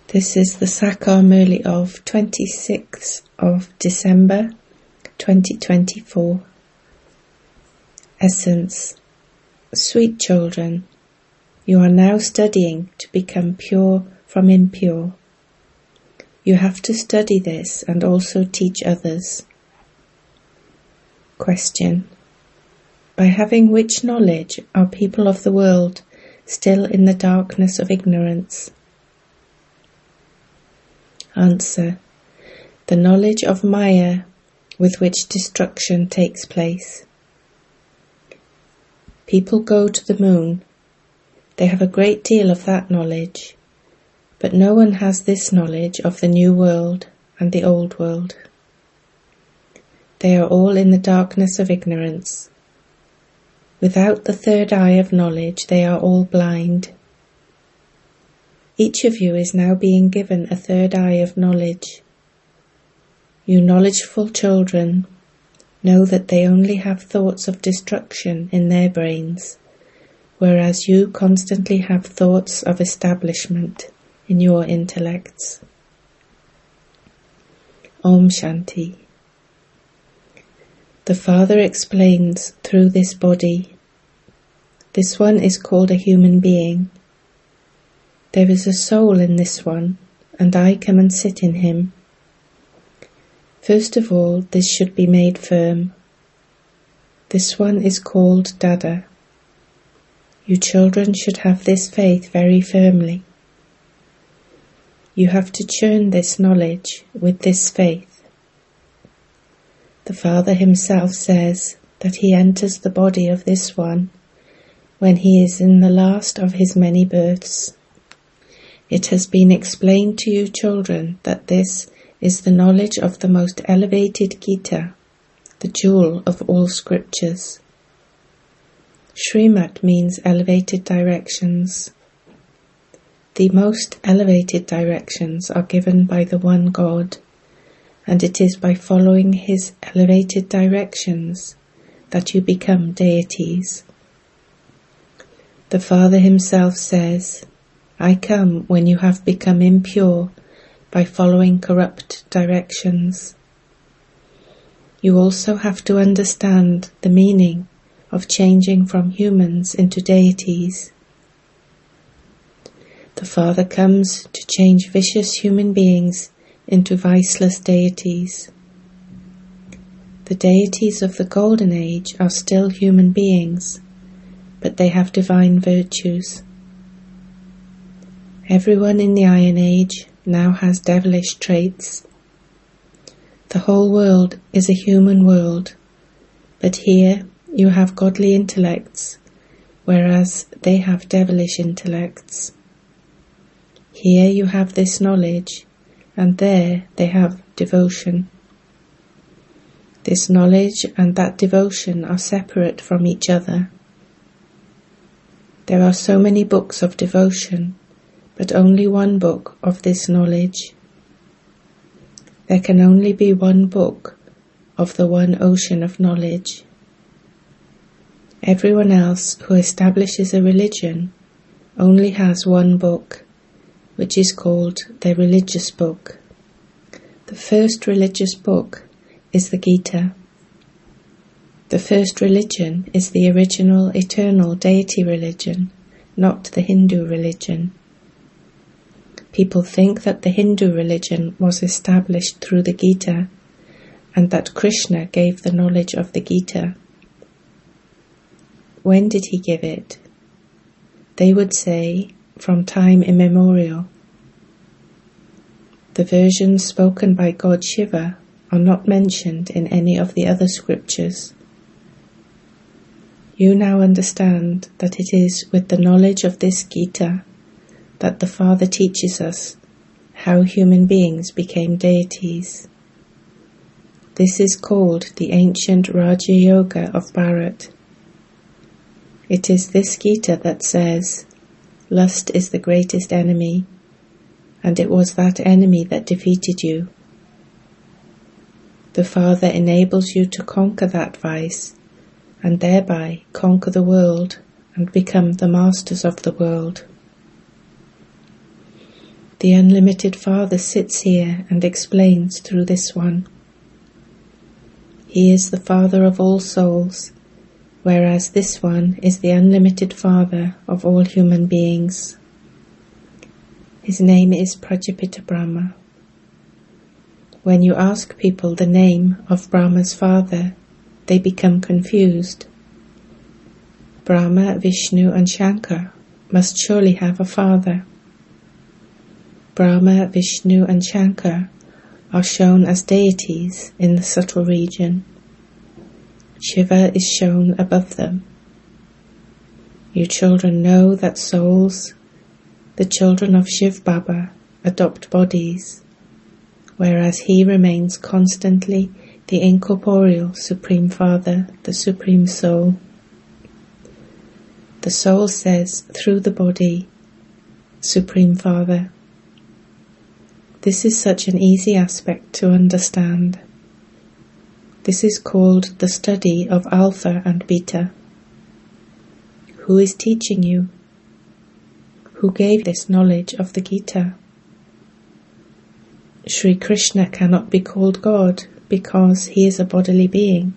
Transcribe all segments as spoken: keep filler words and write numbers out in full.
This is the Sakar Murli of twenty-sixth of December twenty twenty-four. Essence. Sweet children, you are now studying to become pure from impure. You have to study this and also teach others. Question. By having which knowledge are people of the world still in the darkness of ignorance? Answer. The knowledge of Maya, with which destruction takes place. People go to the moon. They have a great deal of that knowledge, but no one has this knowledge of the new world and the old world. They are all in the darkness of ignorance. Without the third eye of knowledge, they are all blind. Each of you is now being given a third eye of knowledge. You knowledgeful children know that they only have thoughts of destruction in their brains, whereas you constantly have thoughts of establishment in your intellects. Om Shanti. The Father explains through this body. This one is called a human being. There is a soul in this one, and I come and sit in him. First of all, this should be made firm. This one is called Dada. You children should have this faith very firmly. You have to churn this knowledge with this faith. The Father himself says that he enters the body of this one when he is in the last of his many births. It has been explained to you children that this is the knowledge of the most elevated Gita, the jewel of all scriptures. Srimat means elevated directions. The most elevated directions are given by the one God, and it is by following his elevated directions that you become deities. The Father himself says, I come when you have become impure by following corrupt directions. You also have to understand the meaning of changing from humans into deities. The Father comes to change vicious human beings into viceless deities. The deities of the Golden Age are still human beings, but they have divine virtues. Everyone in the Iron Age now has devilish traits. The whole world is a human world, but here you have godly intellects, whereas they have devilish intellects. Here you have this knowledge, and there they have devotion. This knowledge and that devotion are separate from each other. There are so many books of devotion, but only one book of this knowledge. There can only be one book of the one ocean of knowledge. Everyone else who establishes a religion only has one book, which is called their religious book. The first religious book is the Gita. The first religion is the original eternal deity religion, not the Hindu religion. People think that the Hindu religion was established through the Gita and that Krishna gave the knowledge of the Gita. When did he give it? They would say, from time immemorial. The versions spoken by God Shiva are not mentioned in any of the other scriptures. You now understand that it is with the knowledge of this Gita that the Father teaches us how human beings became deities. This is called the ancient Raja Yoga of Bharat. It is this Gita that says, lust is the greatest enemy, and it was that enemy that defeated you. The Father enables you to conquer that vice, and thereby conquer the world and become the masters of the world. The unlimited Father sits here and explains through this one. He is the Father of all souls, whereas this one is the unlimited Father of all human beings. His name is Prajapita Brahma. When you ask people the name of Brahma's father, they become confused. Brahma, Vishnu and Shankar must surely have a father. Brahma, Vishnu and Shankar are shown as deities in the subtle region. Shiva is shown above them. You children know that souls, the children of Shiv Baba, adopt bodies, whereas he remains constantly the incorporeal Supreme Father, the Supreme Soul. The soul says through the body, Supreme Father. This is such an easy aspect to understand. This is called the study of Alpha and Beta. Who is teaching you? Who gave this knowledge of the Gita? Sri Krishna cannot be called God because he is a bodily being.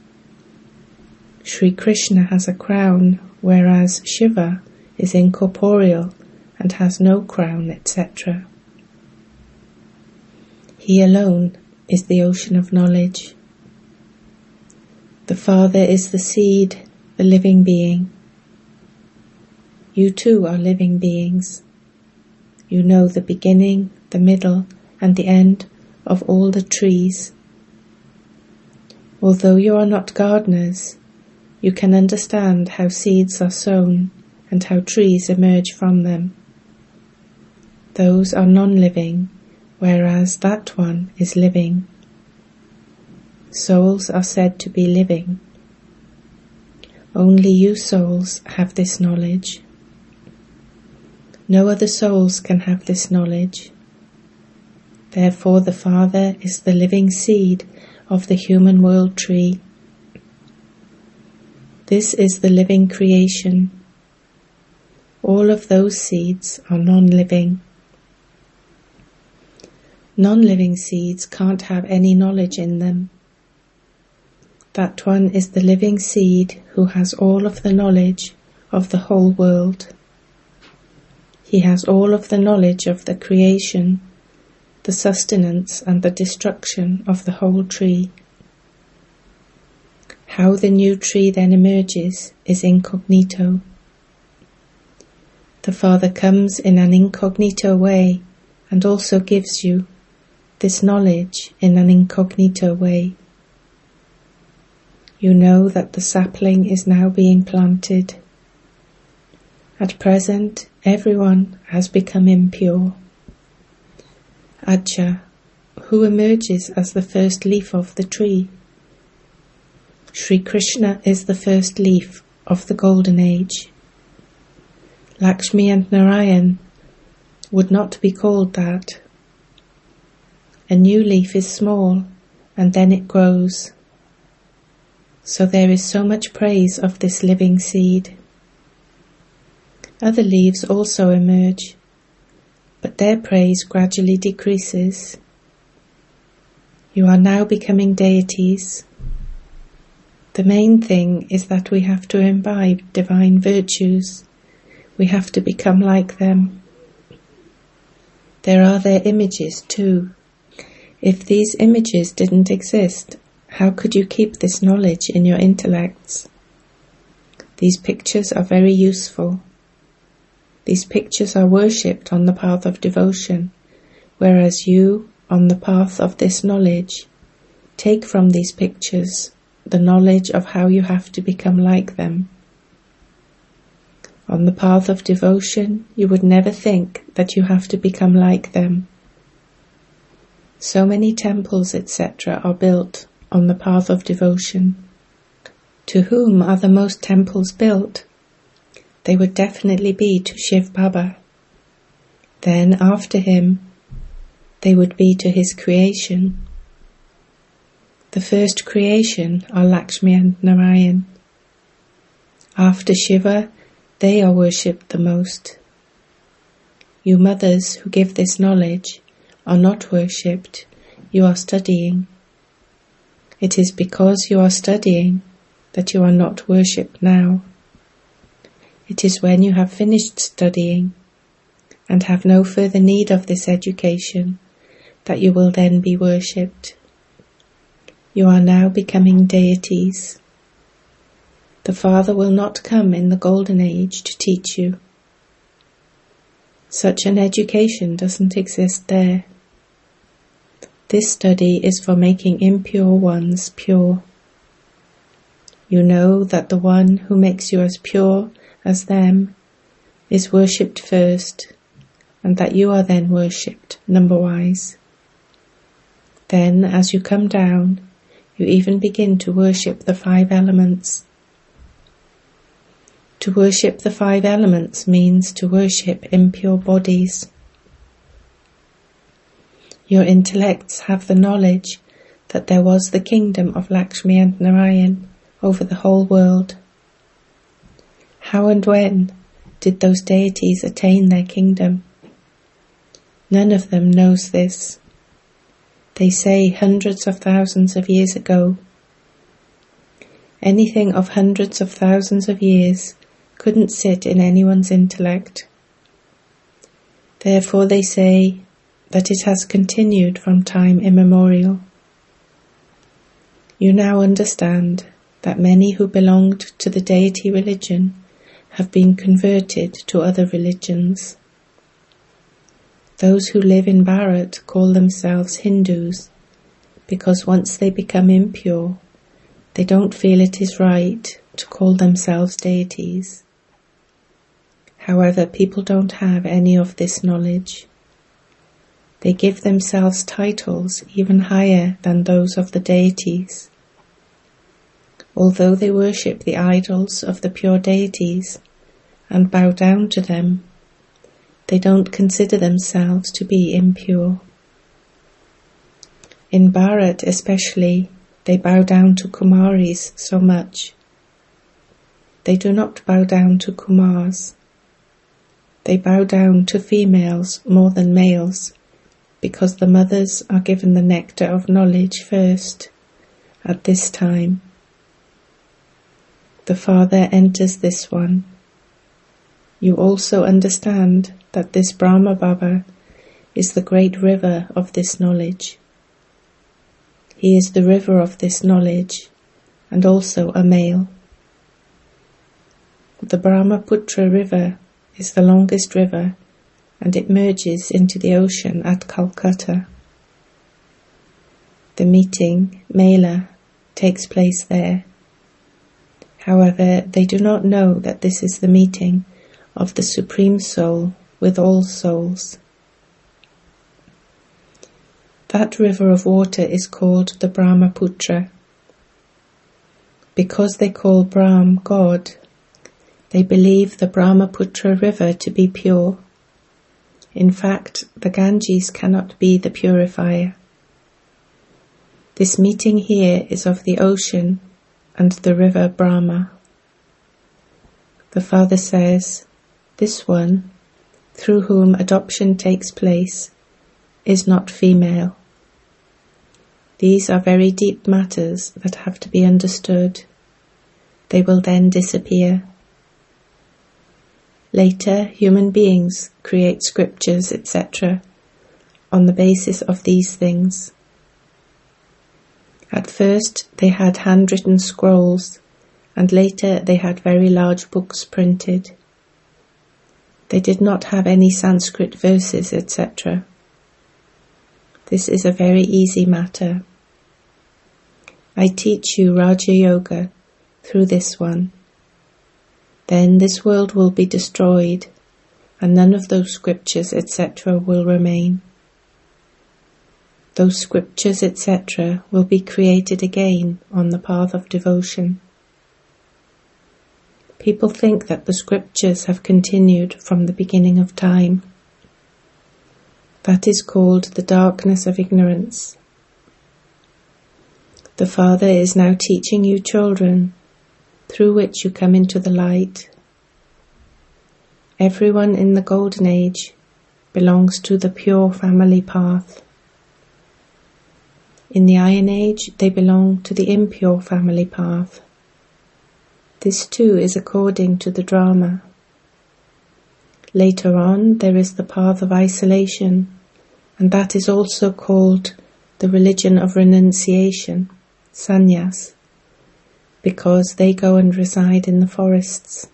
Sri Krishna has a crown, whereas Shiva is incorporeal and has no crown, et cetera. He alone is the ocean of knowledge. The Father is the seed, the living being. You too are living beings. You know the beginning, the middle, and the end of all the trees. Although you are not gardeners, you can understand how seeds are sown and how trees emerge from them. Those are non-living, whereas that one is living. Souls are said to be living. Only you souls have this knowledge. No other souls can have this knowledge. Therefore the Father is the living seed of the human world tree. This is the living creation. All of those seeds are non-living. Non-living seeds can't have any knowledge in them. That one is the living seed who has all of the knowledge of the whole world. He has all of the knowledge of the creation, the sustenance and the destruction of the whole tree. How the new tree then emerges is incognito. The Father comes in an incognito way and also gives you this knowledge in an incognito way. You know that the sapling is now being planted. At present, everyone has become impure. Acha, who emerges as the first leaf of the tree? Sri Krishna is the first leaf of the golden age. Lakshmi and Narayan would not be called that. A new leaf is small and then it grows. So there is so much praise of this living seed. Other leaves also emerge, but their praise gradually decreases. You are now becoming deities. The main thing is that we have to imbibe divine virtues. We have to become like them. There are their images too. If these images didn't exist, how could you keep this knowledge in your intellects? These pictures are very useful. These pictures are worshipped on the path of devotion, whereas you, on the path of this knowledge, take from these pictures the knowledge of how you have to become like them. On the path of devotion, you would never think that you have to become like them. So many temples, et cetera are built on the path of devotion. To whom are the most temples built? They would definitely be to Shiv Baba. Then, after him, they would be to his creation. The first creation are Lakshmi and Narayan. After Shiva, they are worshipped the most. You mothers who give this knowledge are not worshipped, you are studying. It is because you are studying that you are not worshipped now. It is when you have finished studying and have no further need of this education that you will then be worshipped. You are now becoming deities. The Father will not come in the Golden Age to teach you. Such an education doesn't exist there. This study is for making impure ones pure. You know that the one who makes you as pure as them is worshipped first, and that you are then worshipped number-wise. Then, as you come down, you even begin to worship the five elements. To worship the five elements means to worship impure bodies. Your intellects have the knowledge that there was the kingdom of Lakshmi and Narayan over the whole world. How and when did those deities attain their kingdom? None of them knows this. They say hundreds of thousands of years ago. Anything of hundreds of thousands of years couldn't sit in anyone's intellect. Therefore they say that it has continued from time immemorial. You now understand that many who belonged to the deity religion have been converted to other religions. Those who live in Bharat call themselves Hindus because once they become impure, they don't feel it is right to call themselves deities. However, people don't have any of this knowledge. They give themselves titles even higher than those of the deities. Although they worship the idols of the pure deities and bow down to them, they don't consider themselves to be impure. In Bharat especially, they bow down to Kumaris so much. They do not bow down to Kumars. They bow down to females more than males, because the mothers are given the nectar of knowledge first, at this time. The Father enters this one. You also understand that this Brahma Baba is the great river of this knowledge. He is the river of this knowledge, and also a male. The Brahmaputra river is the longest river, and it merges into the ocean at Calcutta. The meeting, Mela, takes place there. However, they do not know that this is the meeting of the Supreme Soul with all souls. That river of water is called the Brahmaputra. Because they call Brahm God, they believe the Brahmaputra river to be pure. In fact, the Ganges cannot be the purifier. This meeting here is of the ocean and the river Brahma. The Father says, this one, through whom adoption takes place, is not female. These are very deep matters that have to be understood. They will then disappear. Later, human beings create scriptures, et cetera, on the basis of these things. At first, they had handwritten scrolls, and later they had very large books printed. They did not have any Sanskrit verses, et cetera. This is a very easy matter. I teach you Raja Yoga through this one. Then this world will be destroyed, and none of those scriptures, et cetera will remain. Those scriptures, et cetera will be created again on the path of devotion. People think that the scriptures have continued from the beginning of time. That is called the darkness of ignorance. The Father is now teaching you children, through which you come into the light. Everyone in the Golden Age belongs to the pure family path. In the Iron Age, they belong to the impure family path. This too is according to the drama. Later on, there is the path of isolation, and that is also called the religion of renunciation, sannyas, because they go and reside in the forests.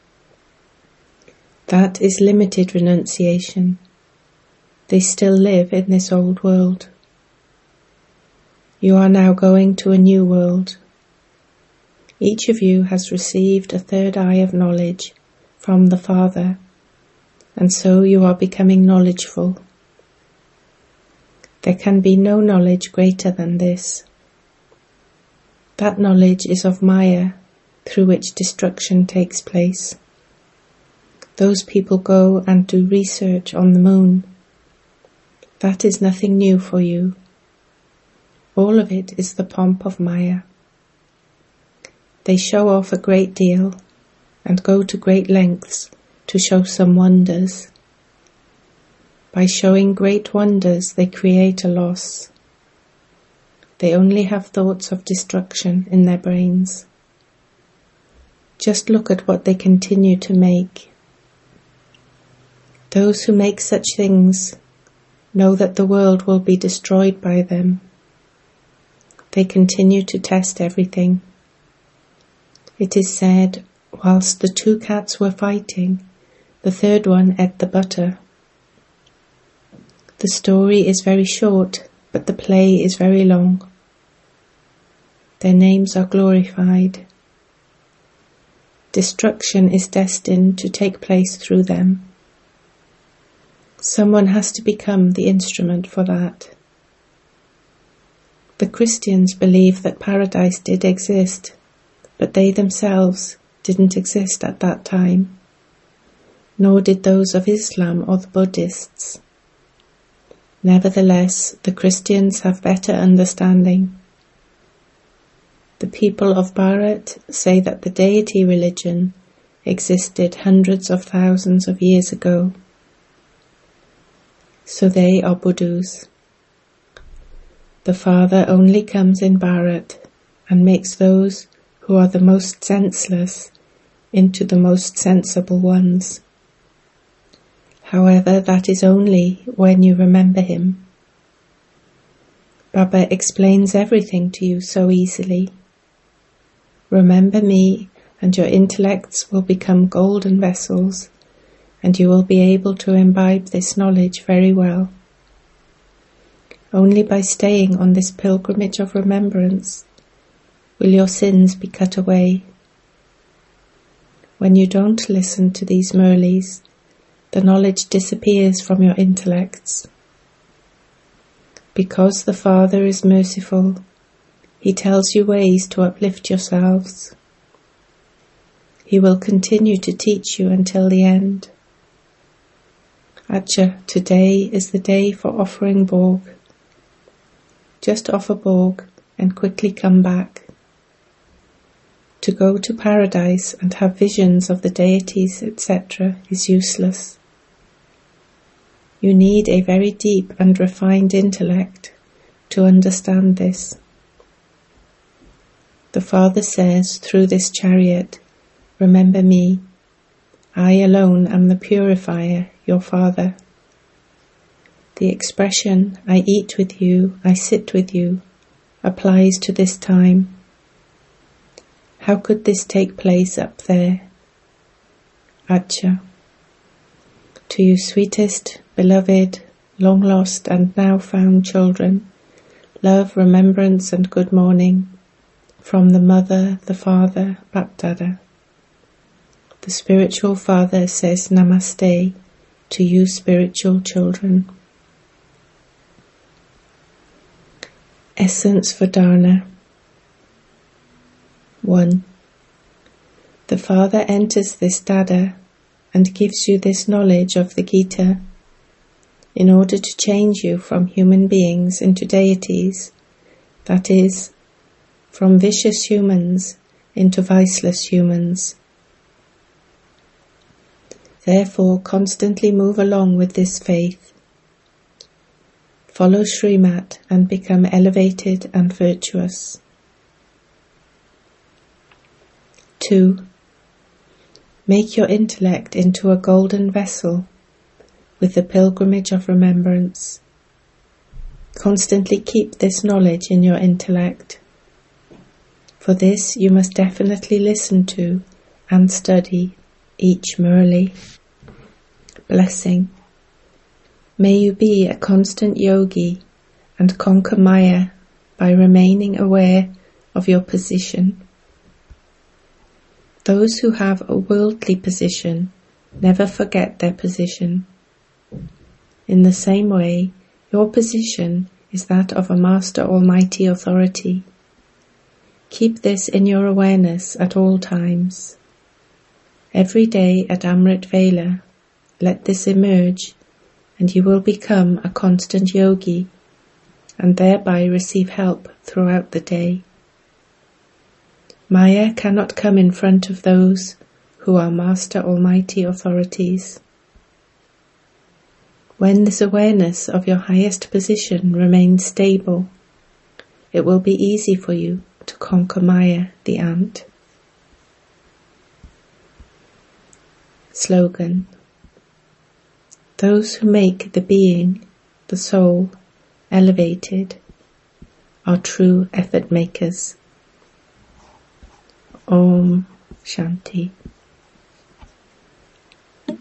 That is limited renunciation. They still live in this old world. You are now going to a new world. Each of you has received a third eye of knowledge from the Father, and so you are becoming knowledgeful. There can be no knowledge greater than this. That knowledge is of Maya, through which destruction takes place. Those people go and do research on the moon. That is nothing new for you. All of it is the pomp of Maya. They show off a great deal and go to great lengths to show some wonders. By showing great wonders, they create a loss. They only have thoughts of destruction in their brains. Just look at what they continue to make. Those who make such things know that the world will be destroyed by them. They continue to test everything. It is said, whilst the two cats were fighting, the third one ate the butter. The story is very short, but the play is very long. Their names are glorified. Destruction is destined to take place through them. Someone has to become the instrument for that. The Christians believe that paradise did exist, but they themselves didn't exist at that time, nor did those of Islam or the Buddhists. Nevertheless, the Christians have better understanding. The people of Bharat say that the deity religion existed hundreds of thousands of years ago. So they are Buddhas. The Father only comes in Bharat and makes those who are the most senseless into the most sensible ones. However, that is only when you remember him. Baba explains everything to you so easily. Remember me, and your intellects will become golden vessels, and you will be able to imbibe this knowledge very well. Only by staying on this pilgrimage of remembrance will your sins be cut away. When you don't listen to these Murlis, the knowledge disappears from your intellects. Because the Father is merciful, he tells you ways to uplift yourselves. He will continue to teach you until the end. Acha, today is the day for offering Bhog. Just offer Bhog and quickly come back. To go to paradise and have visions of the deities, et cetera is useless. You need a very deep and refined intellect to understand this. The Father says through this chariot, remember me, I alone am the purifier, your Father. The expression, I eat with you, I sit with you, applies to this time. How could this take place up there? Acha. To you sweetest, beloved, long lost and now found children, love, remembrance and good morning, from the Mother, the Father, Bapdada. The spiritual Father says Namaste to you spiritual children. Essence for Dharna. one. The Father enters this Dada and gives you this knowledge of the Gita in order to change you from human beings into deities, that is, from vicious humans into viceless humans. Therefore, constantly move along with this faith. Follow Srimat and become elevated and virtuous. two. Make your intellect into a golden vessel with the pilgrimage of remembrance. Constantly keep this knowledge in your intellect. For this you must definitely listen to and study each Murali. Blessing. May you be a constant yogi and conquer Maya by remaining aware of your position. Those who have a worldly position never forget their position. In the same way, your position is that of a Master Almighty Authority. Keep this in your awareness at all times. Every day at Amrit Vela, let this emerge, and you will become a constant yogi, and thereby receive help throughout the day. Maya cannot come in front of those who are Master Almighty Authorities. When this awareness of your highest position remains stable, it will be easy for you to conquer Maya, the ant. Slogan. Those who make the being, the soul, elevated are true effort makers. Om Shanti.